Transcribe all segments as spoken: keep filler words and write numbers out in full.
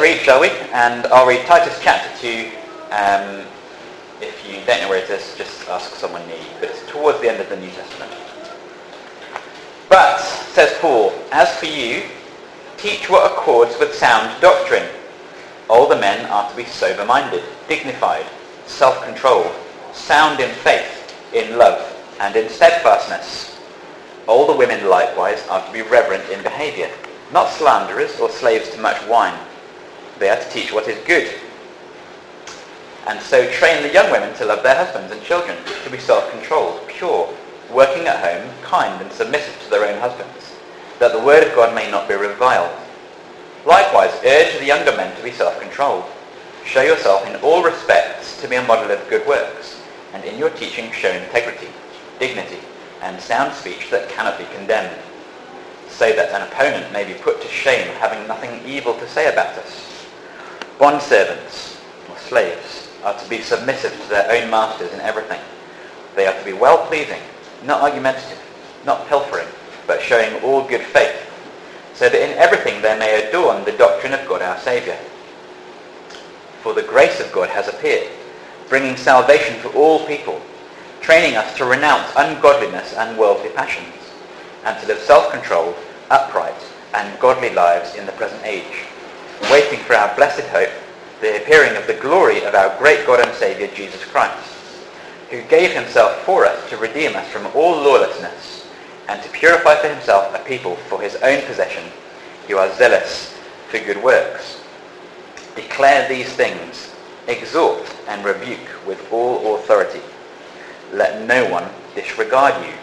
read, shall we? And I'll read Titus chapter two. Um, if you don't know where it is, just ask someone near you. But it's towards the end of the New Testament. But, says Paul, as for you, teach what accords with sound doctrine. Older men are to be sober-minded, dignified, self-controlled, sound in faith, in love, and in steadfastness. Older women likewise are to be reverent in behaviour, not slanderers or slaves to much wine. They are to teach what is good. And so train the young women to love their husbands and children, to be self-controlled, pure, working at home, kind and submissive to their own husbands, that the word of God may not be reviled. Likewise, urge the younger men to be self-controlled. Show yourself in all respects to be a model of good works, and in your teaching show integrity, dignity, and sound speech that cannot be condemned, so that an opponent may be put to shame, having nothing evil to say about us. Bondservants, or slaves, are to be submissive to their own masters in everything. They are to be well-pleasing, not argumentative, not pilfering, but showing all good faith, so that in everything they may adorn the doctrine of God our Saviour. For the grace of God has appeared, bringing salvation for all people, training us to renounce ungodliness and worldly passions, and to live self-controlled, upright, and godly lives in the present age, waiting for our blessed hope, the appearing of the glory of our great God and Saviour Jesus Christ, who gave himself for us to redeem us from all lawlessness, and to purify for himself a people for his own possession, who are zealous for good works. Declare these things, exhort and rebuke with all authority. Let no one disregard you.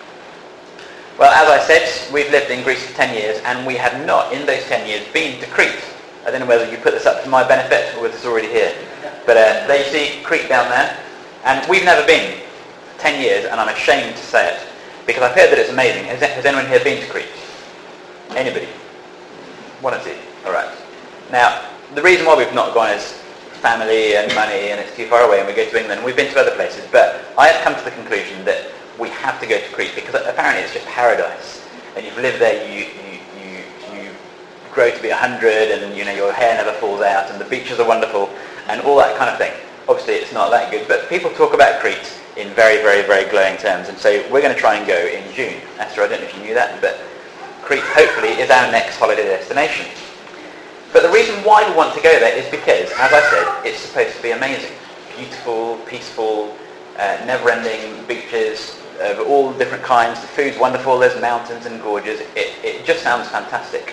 Well, as I said, we've lived in Greece for ten years, and we have not, in those ten years, been to Crete. I don't know whether you put this up for my benefit, or whether it's already here. But uh, there you see Crete down there. And we've never been for ten years, and I'm ashamed to say it, because I've heard that it's amazing. Has, has anyone here been to Crete? Anybody? One or two? All right. Now, the reason why we've not gone is family and money, and it's too far away, and we go to England. We've been to other places, but I have come to the conclusion that we have to go to Crete, because apparently it's just paradise. And you've lived there, you you you, you grow to be a hundred, and you know your hair never falls out, and the beaches are wonderful, and all that kind of thing. Obviously, it's not that good, but people talk about Crete in very, very, very glowing terms, and so we're going to try and go in June. Esther, I don't know if you knew that, but Crete, hopefully, is our next holiday destination. But the reason why we want to go there is because, as I said, it's supposed to be amazing. Beautiful, peaceful, uh, never-ending beaches of all different kinds. The food's wonderful, there's mountains and gorges. It, it just sounds fantastic.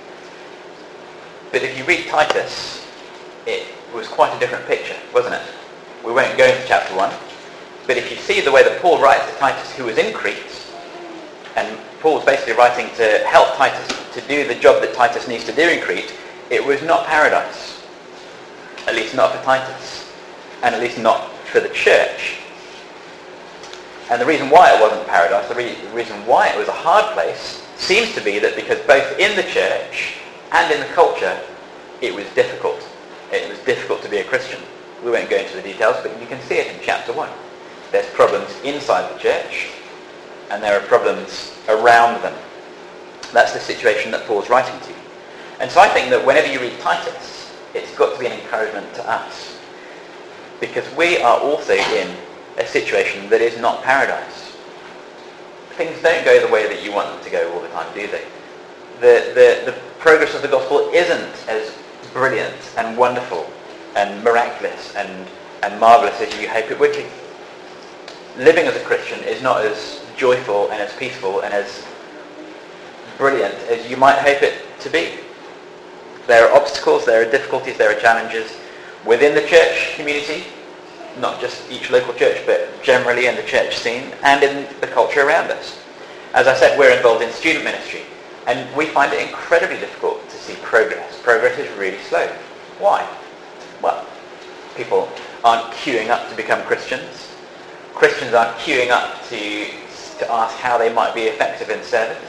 But if you read Titus, it was quite a different picture, wasn't it? We won't go into chapter one. But if you see the way that Paul writes to Titus, who was in Crete, and Paul's basically writing to help Titus to do the job that Titus needs to do in Crete, it was not paradise. At least not for Titus. And at least not for the church. And the reason why it wasn't paradise, the, re- the reason why it was a hard place, seems to be that because both in the church and in the culture, it was difficult. It was difficult to be a Christian. We won't go into the details, but you can see it in chapter one. There's problems inside the church, and there are problems around them. That's the situation that Paul's writing to. And so I think that whenever you read Titus, it's got to be an encouragement to us. Because we are also in a situation that is not paradise. Things don't go the way that you want them to go all the time, do they? The, the, the progress of the gospel isn't as brilliant and wonderful and miraculous and, and marvellous as you hope it would be. Living as a Christian is not as joyful and as peaceful and as brilliant as you might hope it to be. There are obstacles, there are difficulties, there are challenges within the church community, not just each local church, but generally in the church scene and in the culture around us. As I said, we're involved in student ministry, and we find it incredibly difficult to see progress. Progress is really slow. Why? Well, people aren't queuing up to become Christians. Christians aren't queuing up to, to ask how they might be effective in service.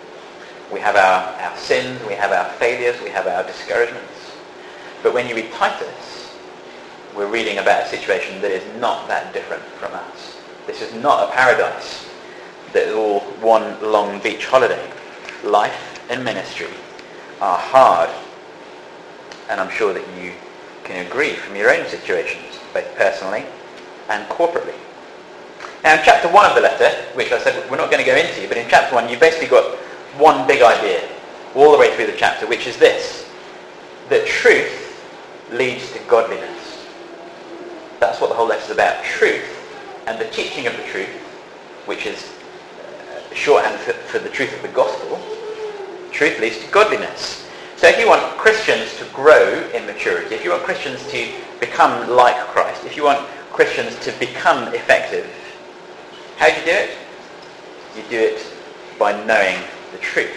We have our, our sins, we have our failures, we have our discouragements. But when you read Titus, we're reading about a situation that is not that different from us. This is not a paradise that is all one long beach holiday. Life and ministry are hard. And I'm sure that you can agree from your own situations, both personally and corporately. Now in chapter one of the letter, which I said we're not going to go into, but in chapter one you've basically got one big idea all the way through the chapter, which is this, that truth leads to godliness. That's what the whole letter is about, truth, and the teaching of the truth, which is shorthand for, for the truth of the gospel. Truth leads to godliness. So if you want Christians to grow in maturity, if you want Christians to become like Christ, if you want Christians to become effective, how do you do it? You do it by knowing the truth.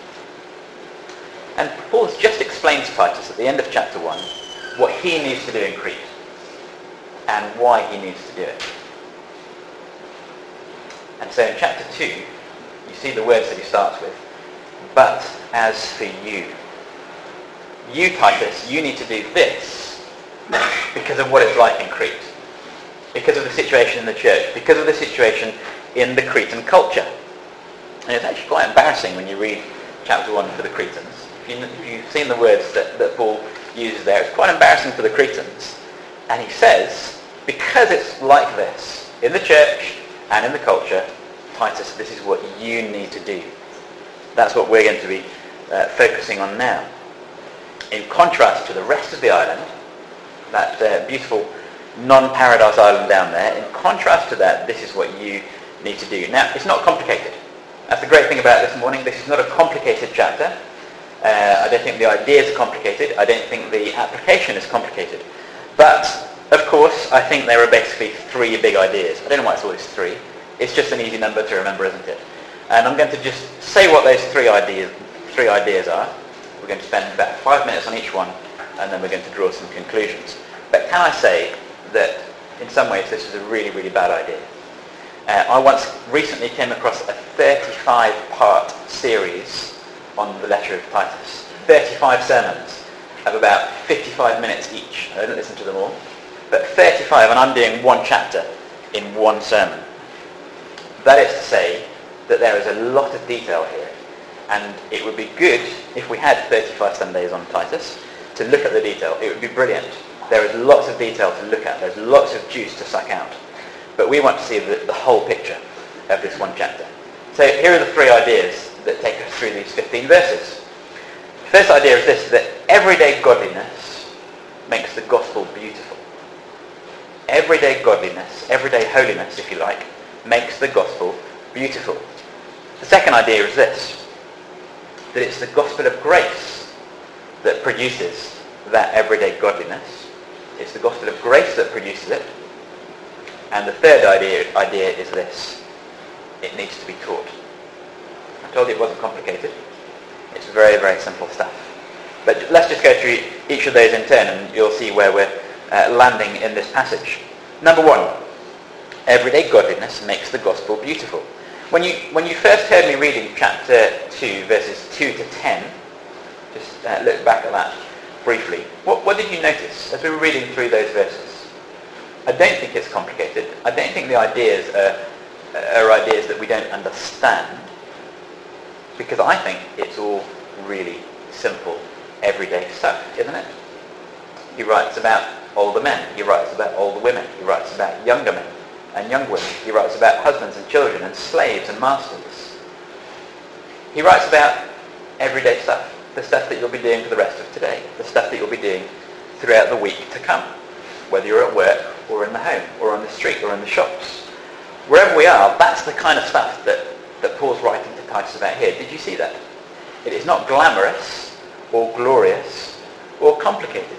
And Paul has just explained to Titus at the end of chapter one what he needs to do in Crete and why he needs to do it. And so in chapter two, you see the words that he starts with. But as for you, you Titus, you need to do this because of what it's like in Crete, because of the situation in the church, because of the situation in the Cretan culture. And it's actually quite embarrassing when you read chapter one for the Cretans. If, you, if you've seen the words that, that Paul uses there, it's quite embarrassing for the Cretans. And he says, because it's like this in the church and in the culture, Titus, this is what you need to do. That's what we're going to be uh, focusing on now. In contrast to the rest of the island, that uh, beautiful non-paradise island down there, in contrast to that, this is what you need to do. Now, it's not complicated. That's the great thing about this morning. This is not a complicated chapter. Uh, I don't think the ideas are complicated. I don't think the application is complicated. But, of course, I think there are basically three big ideas. I don't know why it's always three. It's just an easy number to remember, isn't it? And I'm going to just say what those three ideas, three ideas are. We're going to spend about five minutes on each one, and then we're going to draw some conclusions. But can I say that in some ways this is a really, really bad idea? Uh, I once recently came across a thirty-five part series on the letter of Titus. thirty-five sermons of about fifty-five minutes each. I didn't listen to them all. But thirty-five, and I'm doing one chapter in one sermon. That is to say that there is a lot of detail here. And it would be good if we had thirty-five Sundays on Titus to look at the detail. It would be brilliant. There is lots of detail to look at. There's lots of juice to suck out. But we want to see the, the whole picture of this one chapter. So here are the three ideas that take us through these fifteen verses. The first idea is this, that everyday godliness makes the gospel beautiful. Everyday godliness, everyday holiness, if you like, makes the gospel beautiful. The second idea is this, that it's the gospel of grace that produces that everyday godliness. It's the gospel of grace that produces it. And the third idea, idea is this, it needs to be taught. I told you it wasn't complicated. It's very, very simple stuff. But let's just go through each of those in turn and you'll see where we're uh, landing in this passage. Number one, everyday godliness makes the gospel beautiful. When you when you first heard me reading chapter two, verses two to ten, just uh, look back at that briefly, what, what did you notice as we were reading through those verses? I don't think it's complicated. I don't think the ideas are, are ideas that we don't understand, because I think it's all really simple, everyday stuff, isn't it? He writes about older men. He writes about older women. He writes about younger men and young women. He writes about husbands and children and slaves and masters. He writes about everyday stuff, the stuff that you'll be doing for the rest of today, the stuff that you'll be doing throughout the week to come, whether you're at work or in the home or on the street or in the shops. Wherever we are, that's the kind of stuff that, that Paul's writing to Titus about here. Did you see that? It is not glamorous or glorious or complicated.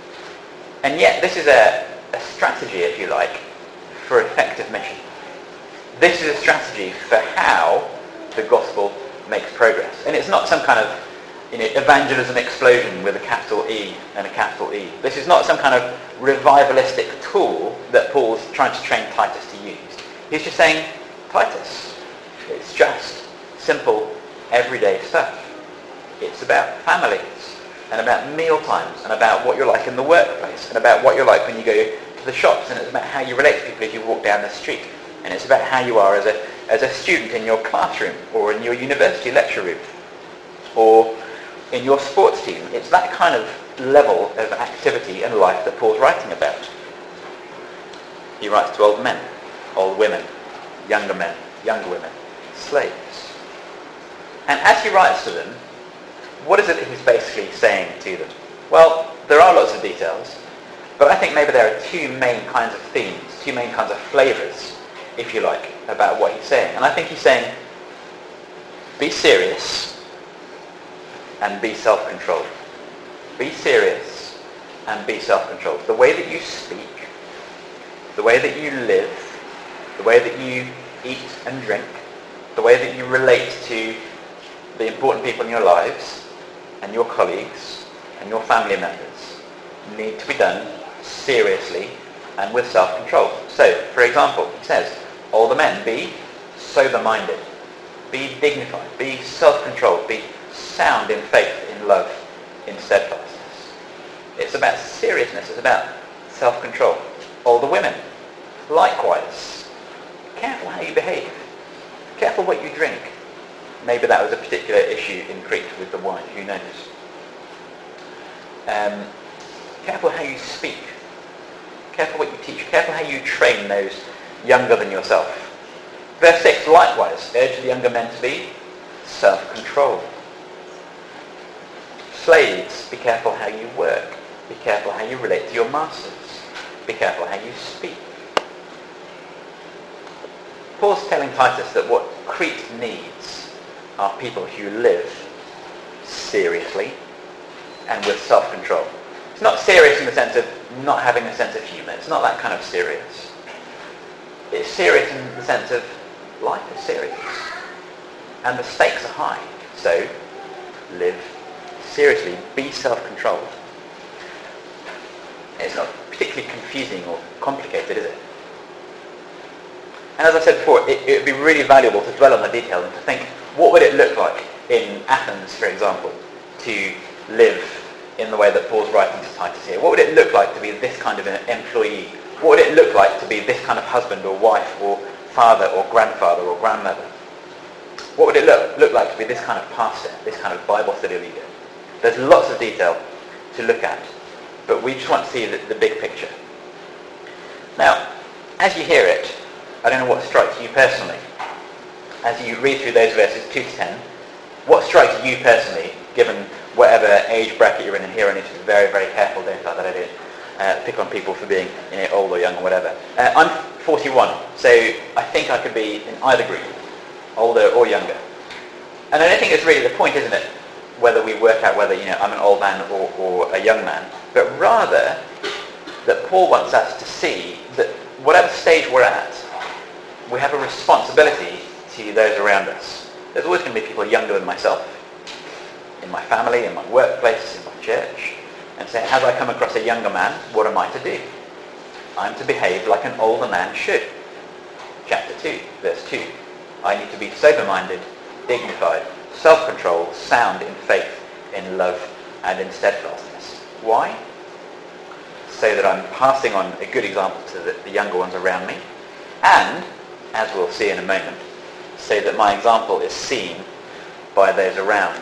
And yet this is a, a strategy, if you like, for effective mission. This is a strategy for how the gospel makes progress. And it's not some kind of you know, evangelism explosion with a capital E and a capital E. This is not some kind of revivalistic tool that Paul's trying to train Titus to use. He's just saying, Titus, it's just simple, everyday stuff. It's about families, and about meal times, and about what you're like in the workplace, and about what you're like when you go to the shops, and it's about how you relate to people as you walk down the street, and it's about how you are as a as a student in your classroom, or in your university lecture room, or in your sports team. It's that kind of level of activity and life that Paul's writing about. He writes to old men, old women, younger men, younger women, slaves. And as he writes to them, what is it that he's basically saying to them? Well, there are lots of details, but I think maybe there are two main kinds of themes, two main kinds of flavours, if you like, about what he's saying. And I think he's saying, be serious and be self-controlled. Be serious and be self-controlled. The way that you speak, the way that you live, the way that you eat and drink, the way that you relate to the important people in your lives and your colleagues and your family members need to be done seriously and with self-control. So, for example, he says, older men, be sober-minded, be dignified, be self-controlled, be sound in faith, in love, in steadfastness. It's about seriousness, it's about self-control. Older women, likewise, careful how you behave, careful what you drink. Maybe that was a particular issue in Crete with the wine, who knows. Um, careful how you speak, careful what you teach, careful how you train those younger than yourself. Verse six, likewise, urge the younger men to be self-controlled. Slaves, be careful how you work, be careful how you relate to your masters, be careful how you speak. Paul's telling Titus that what Crete needs are people who live seriously and with self-control. It's not serious in the sense of not having a sense of humour. It's not that kind of serious. It's serious in the sense of life is serious. And the stakes are high. So, live seriously. Be self-controlled. It's not particularly confusing or complicated, is it? And as I said before, it, it would be really valuable to dwell on the detail and to think, what would it look like in Athens, for example, to live in the way that Paul's writing to Titus here? What would it look like to be this kind of an employee? What would it look like to be this kind of husband or wife or father or grandfather or grandmother? What would it look, look like to be this kind of pastor, this kind of Bible study leader? There's lots of detail to look at, but we just want to see the, the big picture. Now, as you hear it, I don't know what strikes you personally. As you read through those verses two to ten, what strikes you personally, given whatever age bracket you're in? And here I need to be very, very careful, don't I, that I don't uh, pick on people for being, you know, old or young or whatever. Uh, I'm forty-one, so I think I could be in either group, older or younger. And I don't think it's really the point, isn't it, whether we work out whether, you know, I'm an old man or, or a young man, but rather that Paul wants us to see that whatever stage we're at, we have a responsibility to those around us. There's always going to be people younger than myself, in my family, in my workplace, in my church, and say, as I come across a younger man, what am I to do? I'm to behave like an older man should. Chapter two, verse two. I need to be sober-minded, dignified, self-controlled, sound in faith, in love, and in steadfastness. Why? So that I'm passing on a good example to the, the younger ones around me, and, as we'll see in a moment, so that my example is seen by those around.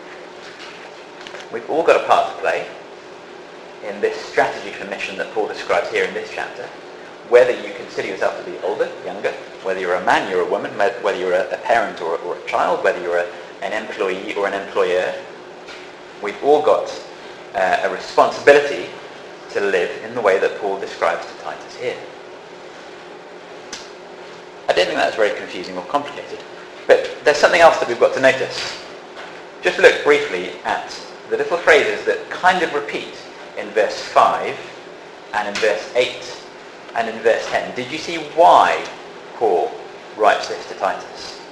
We've all got a part to play in this strategy for mission that Paul describes here in this chapter. Whether you consider yourself to be older, younger, whether you're a man, you're a woman, whether you're a, a parent or, or a child, whether you're a, an employee or an employer, we've all got uh, a responsibility to live in the way that Paul describes to Titus here. I don't think that's very confusing or complicated, but there's something else that we've got to notice. Just look briefly at the little phrases that kind of repeat in verse five and in verse eight and in verse ten. Did you see why Paul writes this to Titus?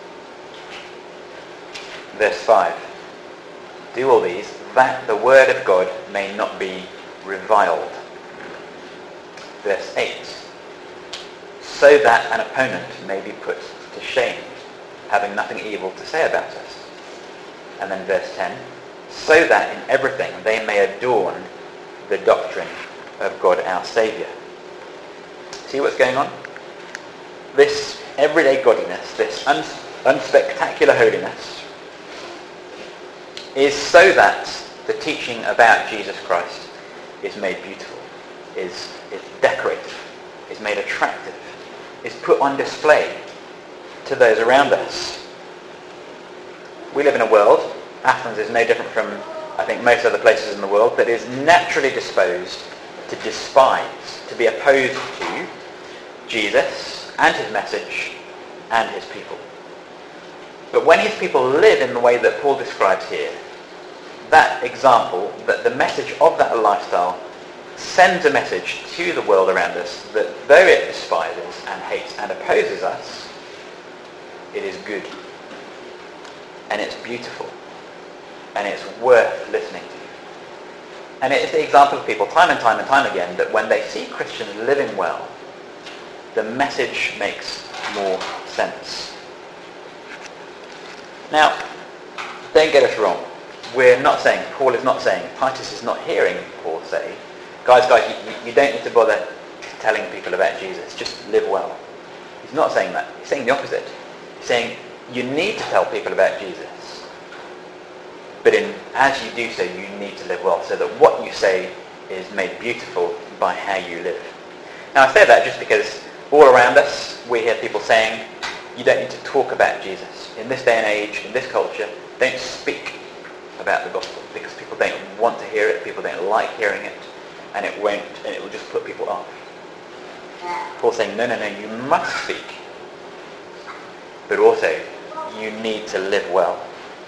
Verse five. Do all these, that the word of God may not be reviled. Verse eight. So that an opponent may be put to shame, having nothing evil to say about us. And then verse ten. So that in everything they may adorn the doctrine of God our Saviour. See what's going on? This everyday godliness, this uns- unspectacular holiness, is so that the teaching about Jesus Christ is made beautiful, is, is decorated, is made attractive, is put on display to those around us. We live in a world, Athens is no different from, I think, most other places in the world, that is naturally disposed to despise, to be opposed to Jesus and his message and his people. But when his people live in the way that Paul describes here, that example, that the message of that lifestyle sends a message to the world around us that though it despises and hates and opposes us, it is good. And it's beautiful. And it's worth listening to. And it's the example of people time and time and time again that when they see Christians living well, the message makes more sense. Now, don't get us wrong. We're not saying, Paul is not saying, Titus is not hearing Paul say, guys, guys, you, you don't need to bother telling people about Jesus. Just live well. He's not saying that. He's saying the opposite. He's saying, you need to tell people about Jesus. But in, as you do so, you need to live well, so that what you say is made beautiful by how you live. Now, I say that just because all around us, we hear people saying, you don't need to talk about Jesus. In this day and age, in this culture, don't speak about the gospel, because people don't want to hear it, people don't like hearing it, and it won't, and it will just put people off. Paul's saying, no, no, no, you must speak. But also, you need to live well.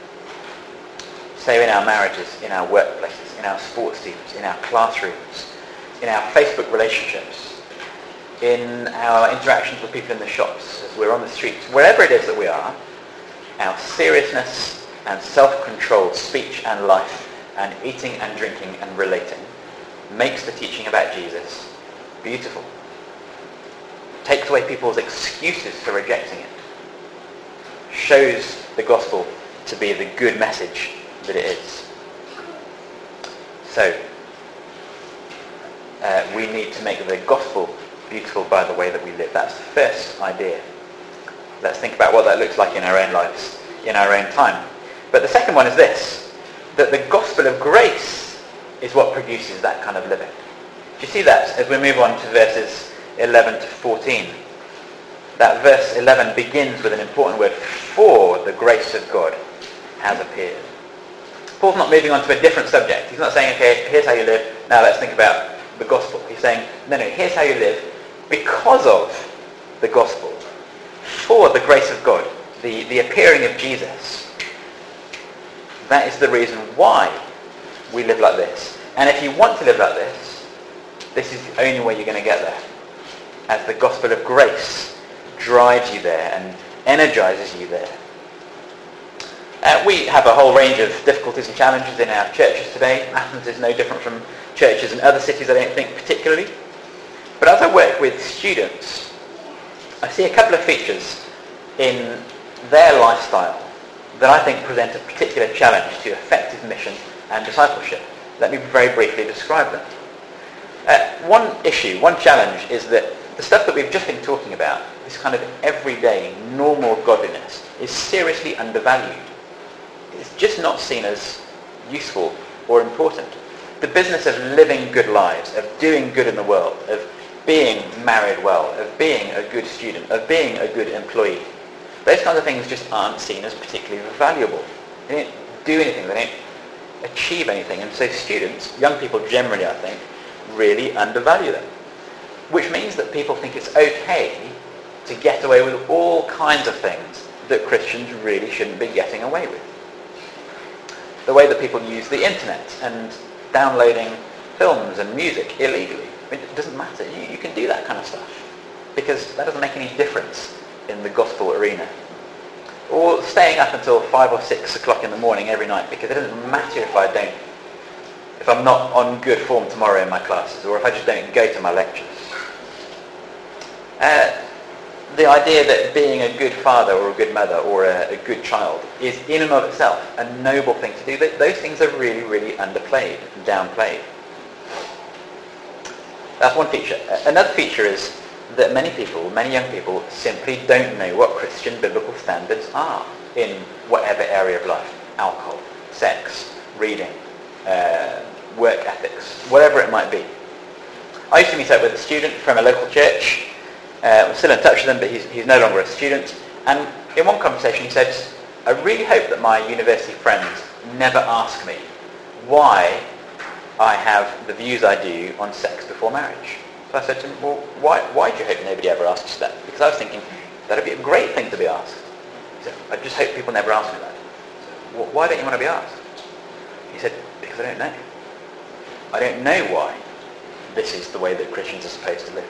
So in our marriages, in our workplaces, in our sports teams, in our classrooms, in our Facebook relationships, in our interactions with people in the shops, as we're on the streets, wherever it is that we are, our seriousness and self-controlled speech and life and eating and drinking and relating makes the teaching about Jesus beautiful. Takes away people's excuses for rejecting it. Shows the gospel to be the good message that it is. So, uh, we need to make the gospel beautiful by the way that we live. That's the first idea. Let's think about what that looks like in our own lives, in our own time. But the second one is this, that the gospel of grace is what produces that kind of living. Do you see that as we move on to verses eleven to fourteen? That verse eleven begins with an important word, for the grace of God has appeared. Paul's not moving on to a different subject. He's not saying, okay, here's how you live, now let's think about the gospel. He's saying, no, no, here's how you live because of the gospel. For the grace of God, the, the appearing of Jesus. That is the reason why we live like this. And if you want to live like this, this is the only way you're going to get there. As the gospel of grace drives you there and energizes you there. Uh, we have a whole range of difficulties and challenges in our churches today. Athens is no different from churches in other cities, I don't think, particularly. But as I work with students, I see a couple of features in their lifestyle that I think present a particular challenge to effective mission and discipleship. Let me very briefly describe them. Uh, one issue, one challenge is that the stuff that we've just been talking about, this kind of everyday, normal godliness, is seriously undervalued. It's just not seen as useful or important. The business of living good lives, of doing good in the world, of being married well, of being a good student, of being a good employee, those kinds of things just aren't seen as particularly valuable. They don't do anything, they don't achieve anything. And so students, young people generally, I think, really undervalue them. Which means that people think it's okay to get away with all kinds of things that Christians really shouldn't be getting away with. The way that people use the internet and downloading films and music illegally. I mean, it doesn't matter. You, you can do that kind of stuff because that doesn't make any difference in the gospel arena. Or staying up until five or six o'clock in the morning every night because it doesn't matter if I don't, if I'm not on good form tomorrow in my classes, or if I just don't go to my lectures. Uh, the idea that being a good father or a good mother or a, a good child is in and of itself a noble thing to do. Those things are really, really underplayed and downplayed. That's one feature. Another feature is that many people, many young people, simply don't know what Christian biblical standards are in whatever area of life. Alcohol, sex, reading, uh, work ethics, whatever it might be. I used to meet up with a student from a local church. Uh, I'm still in touch with him, but he's, he's no longer a student. And in one conversation he said, I really hope that my university friends never ask me why I have the views I do on sex before marriage. So I said to him, well, why, why do you hope nobody ever asks that? Because I was thinking, that'd be a great thing to be asked. He said, I just hope people never ask me that. I said, well, why don't you want to be asked? He said, because I don't know. I don't know why this is the way that Christians are supposed to live.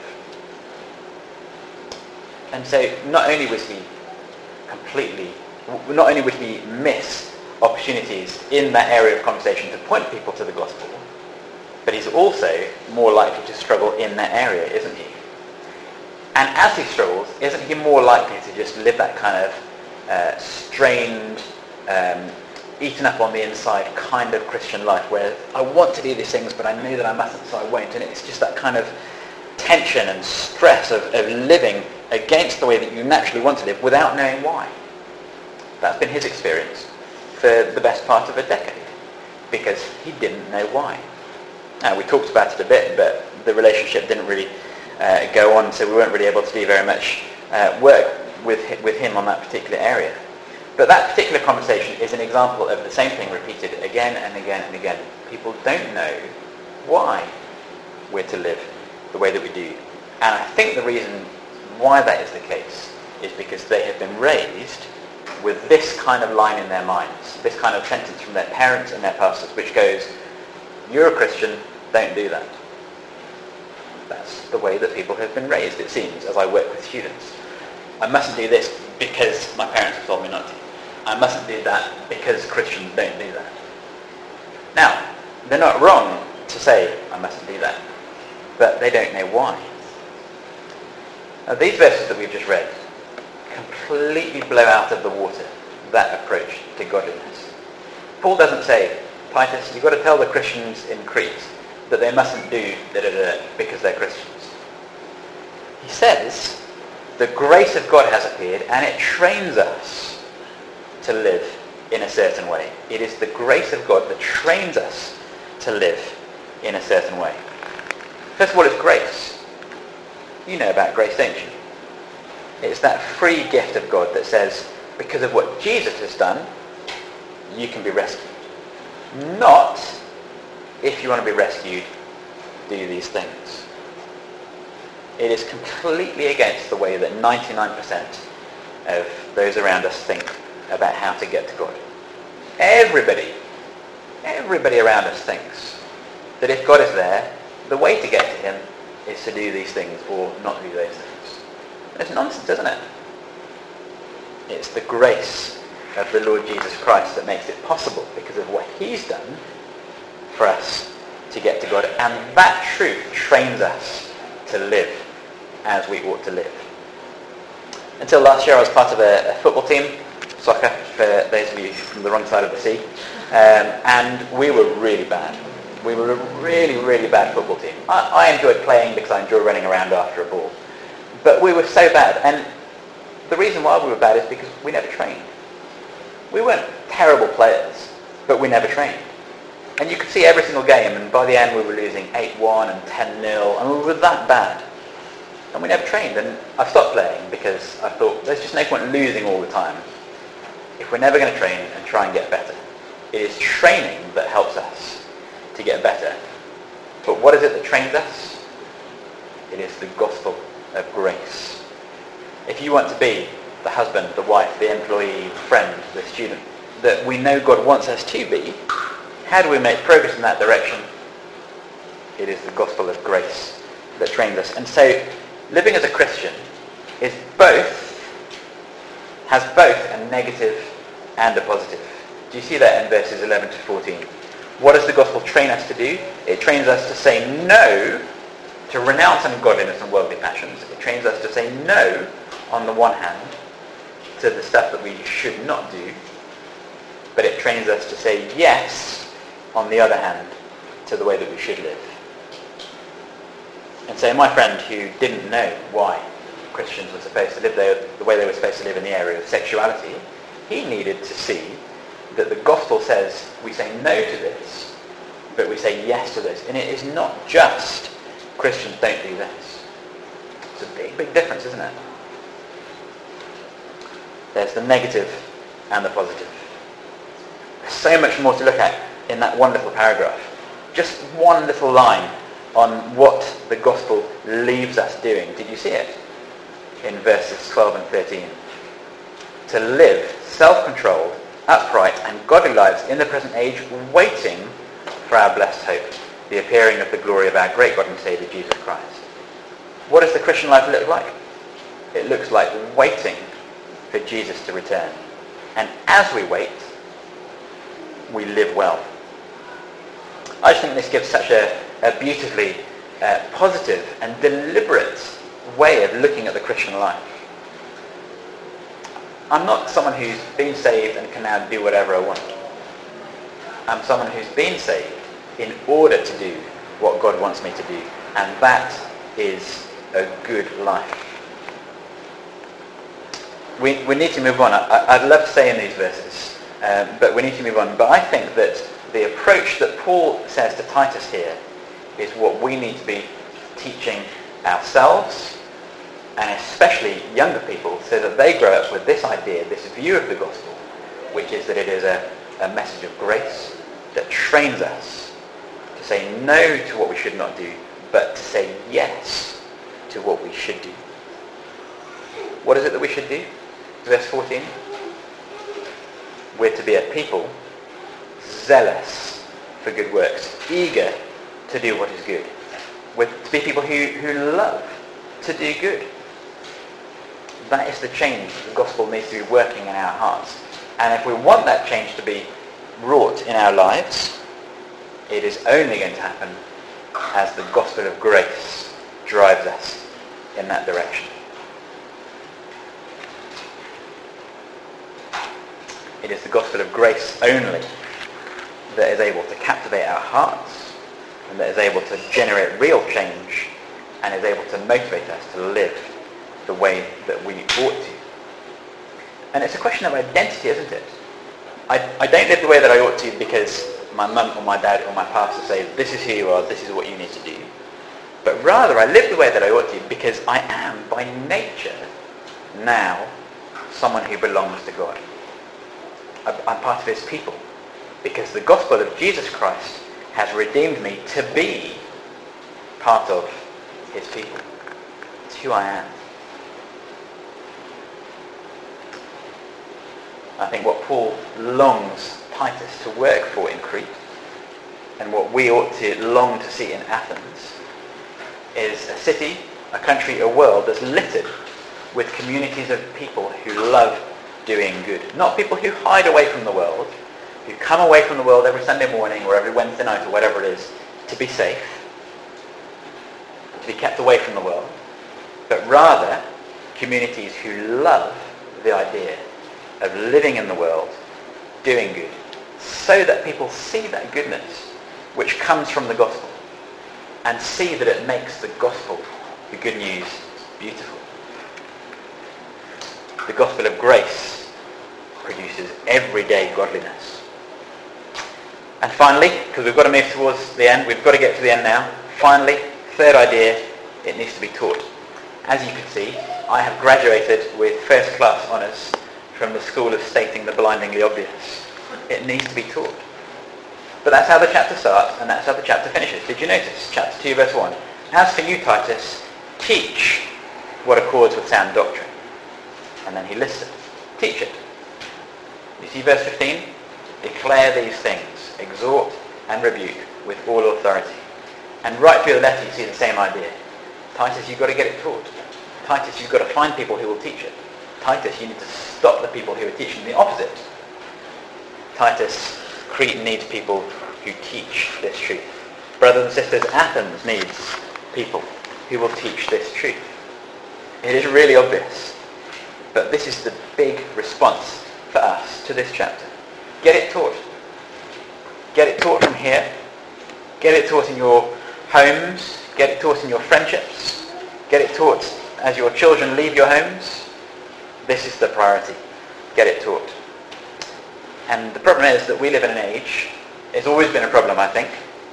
And so not only was he completely, not only would he miss opportunities in that area of conversation to point people to the gospel, but he's also more likely to struggle in that area, isn't he? And as he struggles, isn't he more likely to just live that kind of uh, strained, um, eaten up on the inside kind of Christian life where I want to do these things but I know that I mustn't, so I won't. And it's just that kind of tension and stress of, of living against the way that you naturally want to live without knowing why. That's been his experience for the best part of a decade because he didn't know why. Now, we talked about it a bit, but the relationship didn't really uh, go on, so we weren't really able to do very much uh, work with with him on that particular area. But that particular conversation is an example of the same thing repeated again and again and again. People don't know why we're to live the way that we do. And I think the reason why that is the case is because they have been raised with this kind of line in their minds, this kind of sentence from their parents and their pastors, which goes, you're a Christian, don't do that. That's the way that people have been raised, it seems, as I work with students. I mustn't do this because my parents have told me not to. I mustn't do that because Christians don't do that. Now, they're not wrong to say, I mustn't do that, but they don't know why. Now, these verses that we've just read completely blow out of the water that approach to godliness. Paul doesn't say, Titus, you've got to tell the Christians in Crete that they mustn't do da-da-da because they're Christians. He says, the grace of God has appeared and it trains us to live in a certain way. It is the grace of God that trains us to live in a certain way. First of all, it's grace. You know about grace, don't you? It's that free gift of God that says, because of what Jesus has done, you can be rescued. Not, if you want to be rescued, do these things. It is completely against the way that ninety-nine percent of those around us think about how to get to God. Everybody, everybody around us thinks that if God is there, the way to get to him is to do these things or not do those things. It's nonsense, isn't it? It's the grace of the Lord Jesus Christ that makes it possible because of what he's done for us to get to God. And that truth trains us to live as we ought to live. Until last year I was part of a, a football team, soccer, for those of you from the wrong side of the sea, um, and we were really bad. We were a really, really bad football team. I, I enjoyed playing because I enjoy running around after a ball. But we were so bad, and the reason why we were bad is because we never trained. We weren't terrible players, but we never trained. And you could see every single game, and by the end we were losing eight one and ten nil, and we were that bad. And we never trained, and I stopped playing because I thought there's just no point losing all the time if we're never going to train and try and get better. It is training that helps us to get better. But what is it that trains us? It is the gospel of grace. If you want to be the husband, the wife, the employee, the friend, the student that we know God wants us to be, how do we make progress in that direction? It is the gospel of grace that trains us. And so living as a Christian is both, has both a negative and a positive. Do you see that in verses eleven to fourteen? What does the gospel train us to do? It trains us to say no to renounce ungodliness and worldly passions. It trains us to say no, on the one hand, to the stuff that we should not do, but it trains us to say yes, on the other hand, to the way that we should live. And so my friend who didn't know why Christians were supposed to live the, the way they were supposed to live in the area of sexuality, he needed to see that the gospel says we say no to this but we say yes to this. And it is not just Christians don't do this. It's a big, big difference, isn't it? There's the negative and the positive. There's so much more to look at in that one little paragraph. Just one little line on what the gospel leaves us doing. Did you see it? In verses twelve and thirteen. To live self-controlled, upright and godly lives in the present age, waiting for our blessed hope, the appearing of the glory of our great God and Saviour Jesus Christ. What does the Christian life look like? It looks like waiting for Jesus to return. And as we wait, we live well. I just think this gives such a, a beautifully uh, positive and deliberate way of looking at the Christian life. I'm not someone who's been saved and can now do whatever I want. I'm someone who's been saved in order to do what God wants me to do. And that is a good life. We, we need to move on. I, I'd love to stay in these verses, um, but we need to move on. But I think that the approach that Paul says to Titus here is what we need to be teaching ourselves, and especially younger people, so that they grow up with this idea, this view of the gospel, which is that it is a, a message of grace that trains us to say no to what we should not do, but to say yes to what we should do. What is it that we should do? Verse fourteen. We're to be a people zealous for good works, eager to do what is good. We're to be people who, who love to do good. That is the change the gospel needs to be working in our hearts. And if we want that change to be wrought in our lives, it is only going to happen as the gospel of grace drives us in that direction. It is the gospel of grace only that is able to captivate our hearts and that is able to generate real change and is able to motivate us to live the way that we ought to. And it's a question of identity, isn't it? I, I don't live the way that I ought to because my mum or my dad or my pastor say, this is who you are, this is what you need to do. But rather, I live the way that I ought to because I am, by nature, now someone who belongs to God. I'm part of his people because the gospel of Jesus Christ has redeemed me to be part of his people. It's who I am. I think what Paul longs Titus to work for in Crete, and what we ought to long to see in Athens, is a city, a country, a world that's littered with communities of people who love doing good. Not people who hide away from the world, who come away from the world every Sunday morning or every Wednesday night or whatever it is to be safe, to be kept away from the world, but rather communities who love the idea of living in the world, doing good, so that people see that goodness which comes from the gospel and see that it makes the gospel, the good news, beautiful. The gospel of grace produces everyday godliness. And finally, because we've got to move towards the end, we've got to get to the end now. Finally, third idea, it needs to be taught. As you can see, I have graduated with first class honours from the School of Stating the Blindingly Obvious. It needs to be taught. But that's how the chapter starts, and that's how the chapter finishes. Did you notice? Chapter two, verse one. As for you, Titus, teach what accords with sound doctrine. And then he lists it. Teach it. You see verse fifteen? Declare these things, exhort and rebuke with all authority. And right through the letter you see the same idea. Titus, you've got to get it taught. Titus, you've got to find people who will teach it. Titus, you need to stop the people who are teaching the opposite. Titus, Crete needs people who teach this truth. Brothers and sisters, Athens needs people who will teach this truth. It is really obvious, but this is the big response for us to this chapter. Get it taught. Get it taught from here. Get it taught in your homes. Get it taught in your friendships. Get it taught as your children leave your homes. This is the priority. Get it taught. And the problem is that we live in an age, it's always been a problem, I think,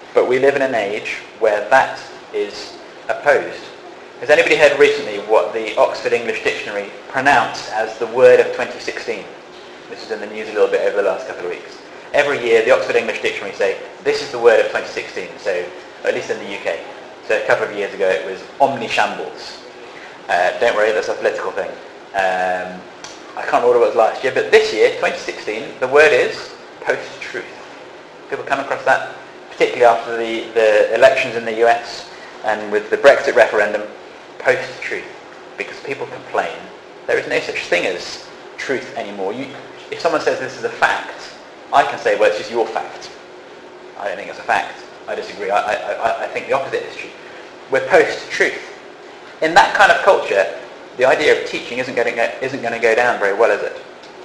But we live in an age where that is opposed. Has anybody heard recently what the Oxford English Dictionary pronounced as the word of twenty sixteen? This is in the news a little bit over the last couple of weeks. Every year the Oxford English Dictionary say, this is the word of twenty sixteen, so at least in the U K. So a couple of years ago it was omnishambles. Uh, don't worry, that's a political thing. Um, I can't remember what it was last year, but this year, twenty sixteen, the word is post-truth. People come across that, particularly after the, the elections in the U S and with the Brexit referendum, post-truth. Because people complain there is no such thing as truth anymore. You, if someone says this is a fact, I can say, well, it's just your fact. I don't think it's a fact. I disagree. I, I, I think the opposite is true. We're post-truth. In that kind of culture, the idea of teaching isn't going to go, isn't going to go down very well, is it?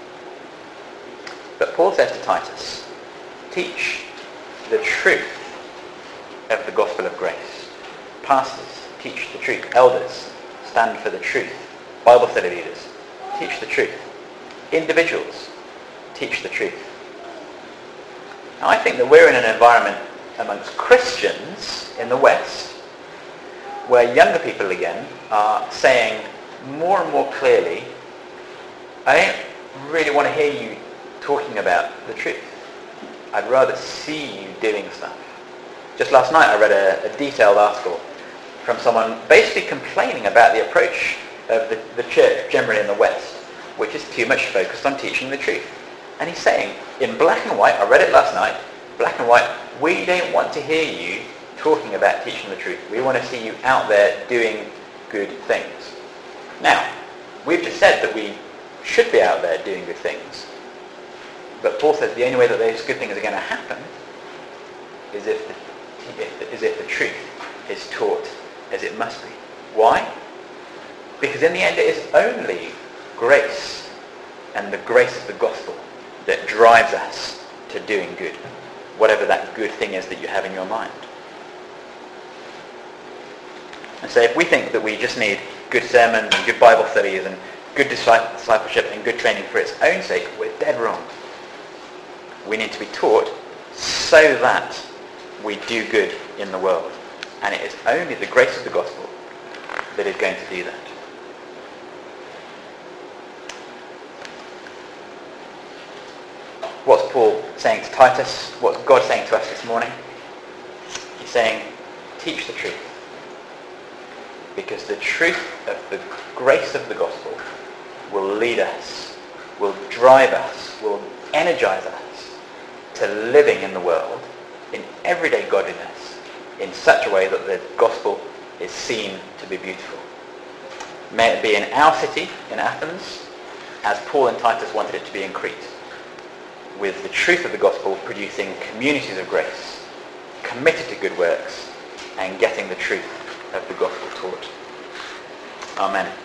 But Paul says to Titus, teach the truth of the gospel of grace. Pastors, teach the truth. Elders, stand for the truth. Bible study leaders, teach the truth. Individuals, teach the truth. Now, I think that we're in an environment amongst Christians in the West where younger people again are saying more and more clearly, I don't really want to hear you talking about the truth. I'd rather see you doing stuff. Just last night I read a, a detailed article from someone basically complaining about the approach of the, the church generally in the West, which is too much focused on teaching the truth. And he's saying, in black and white, I read it last night, black and white, we don't want to hear you talking about teaching the truth. We want to see you out there doing good things. Now, we've just said that we should be out there doing good things. But Paul says the only way that those good things are going to happen is if the, if the, is if the truth is taught as it must be. Why? Because in the end it is only grace and the grace of the gospel that drives us to doing good, whatever that good thing is that you have in your mind. And so if we think that we just need good sermons and good Bible studies and good discipleship and good training for its own sake, we're dead wrong. We need to be taught so that we do good in the world. And it is only the grace of the gospel that is going to do that. What's Paul saying to Titus? What's God saying to us this morning? He's saying, teach the truth. Because the truth of the grace of the gospel will lead us, will drive us, will energize us to living in the world in everyday godliness in such a way that the gospel is seen to be beautiful. May it be in our city, in Athens, as Paul and Titus wanted it to be in Crete, with the truth of the gospel producing communities of grace, committed to good works, and getting the truth of the gospel taught. Amen.